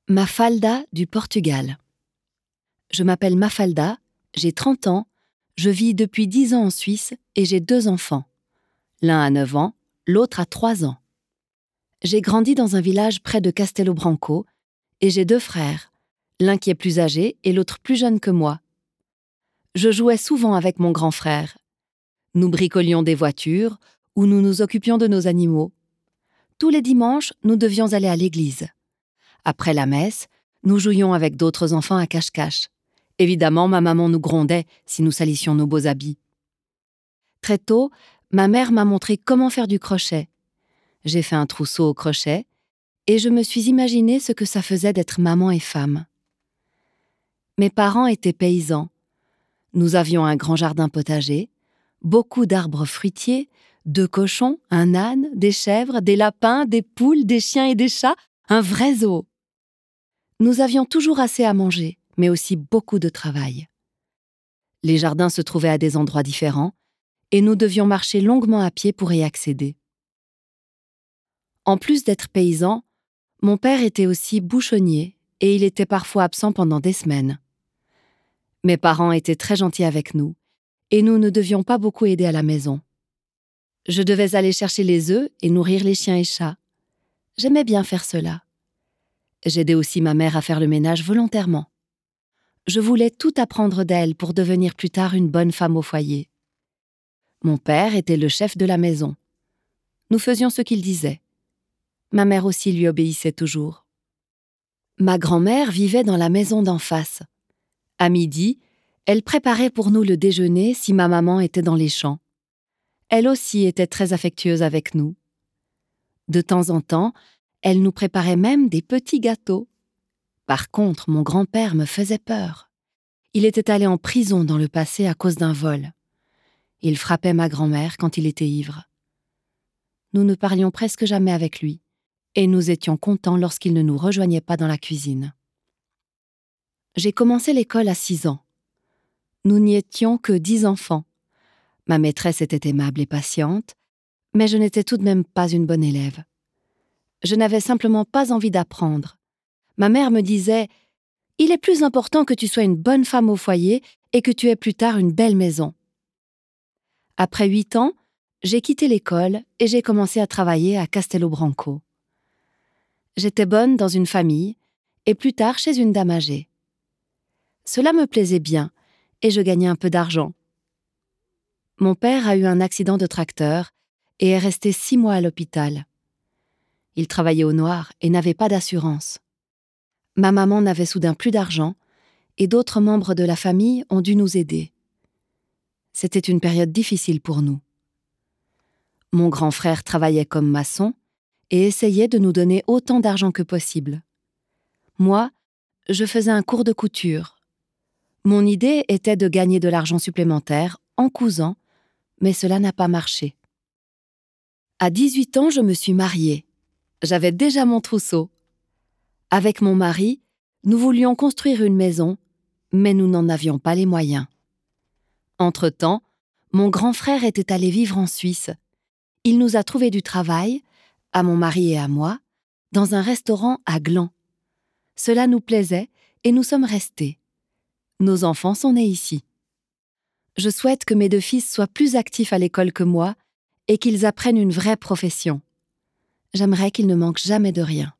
Mafalda du Portugal. Je m'appelle Mafalda, j'ai 30 ans, je vis depuis 10 ans en Suisse et j'ai 2 enfants. L'un a 9 ans, l'autre a 3 ans. J'ai grandi dans un village près de Castelo Branco et j'ai 2 frères, l'un qui est plus âgé et l'autre plus jeune que moi. Je jouais souvent avec mon grand frère. Nous bricolions des voitures ou nous nous occupions de nos animaux. Tous les dimanches, nous devions aller à l'église. Après la messe, nous jouions avec d'autres enfants à cache-cache. Évidemment, ma maman nous grondait si nous salissions nos beaux habits. Très tôt, ma mère m'a montré comment faire du crochet. J'ai fait un trousseau au crochet et je me suis imaginé ce que ça faisait d'être maman et femme. Mes parents étaient paysans. Nous avions un grand jardin potager, beaucoup d'arbres fruitiers, 2 cochons, un âne, des chèvres, des lapins, des poules, des chiens et des chats, un vrai zoo. Nous avions toujours assez à manger, mais aussi beaucoup de travail. Les jardins se trouvaient à des endroits différents, et nous devions marcher longuement à pied pour y accéder. En plus d'être paysan, mon père était aussi bouchonnier, et il était parfois absent pendant des semaines. Mes parents étaient très gentils avec nous, et nous ne devions pas beaucoup aider à la maison. Je devais aller chercher les œufs et nourrir les chiens et chats. J'aimais bien faire cela. J'aidais aussi ma mère à faire le ménage volontairement. Je voulais tout apprendre d'elle pour devenir plus tard une bonne femme au foyer. Mon père était le chef de la maison. Nous faisions ce qu'il disait. Ma mère aussi lui obéissait toujours. Ma grand-mère vivait dans la maison d'en face. À midi, elle préparait pour nous le déjeuner si ma maman était dans les champs. Elle aussi était très affectueuse avec nous. De temps en temps, elle nous préparait même des petits gâteaux. Par contre, mon grand-père me faisait peur. Il était allé en prison dans le passé à cause d'un vol. Il frappait ma grand-mère quand il était ivre. Nous ne parlions presque jamais avec lui, et nous étions contents lorsqu'il ne nous rejoignait pas dans la cuisine. J'ai commencé l'école à 6 ans. Nous n'y étions que 10 enfants. Ma maîtresse était aimable et patiente, mais je n'étais tout de même pas une bonne élève. Je n'avais simplement pas envie d'apprendre. Ma mère me disait « Il est plus important que tu sois une bonne femme au foyer et que tu aies plus tard une belle maison. » Après 8 ans, j'ai quitté l'école et j'ai commencé à travailler à Castelo Branco. J'étais bonne dans une famille et plus tard chez une dame âgée. Cela me plaisait bien et je gagnais un peu d'argent. Mon père a eu un accident de tracteur et est resté 6 mois à l'hôpital. Il travaillait au noir et n'avait pas d'assurance. Ma maman n'avait soudain plus d'argent et d'autres membres de la famille ont dû nous aider. C'était une période difficile pour nous. Mon grand frère travaillait comme maçon et essayait de nous donner autant d'argent que possible. Moi, je faisais un cours de couture. Mon idée était de gagner de l'argent supplémentaire en cousant, mais cela n'a pas marché. À 18 ans, je me suis mariée. J'avais déjà mon trousseau. Avec mon mari, nous voulions construire une maison, mais nous n'en avions pas les moyens. Entre-temps, mon grand frère était allé vivre en Suisse. Il nous a trouvé du travail, à mon mari et à moi, dans un restaurant à Gland. Cela nous plaisait et nous sommes restés. Nos enfants sont nés ici. Je souhaite que mes 2 fils soient plus actifs à l'école que moi et qu'ils apprennent une vraie profession. J'aimerais qu'ils ne manquent jamais de rien.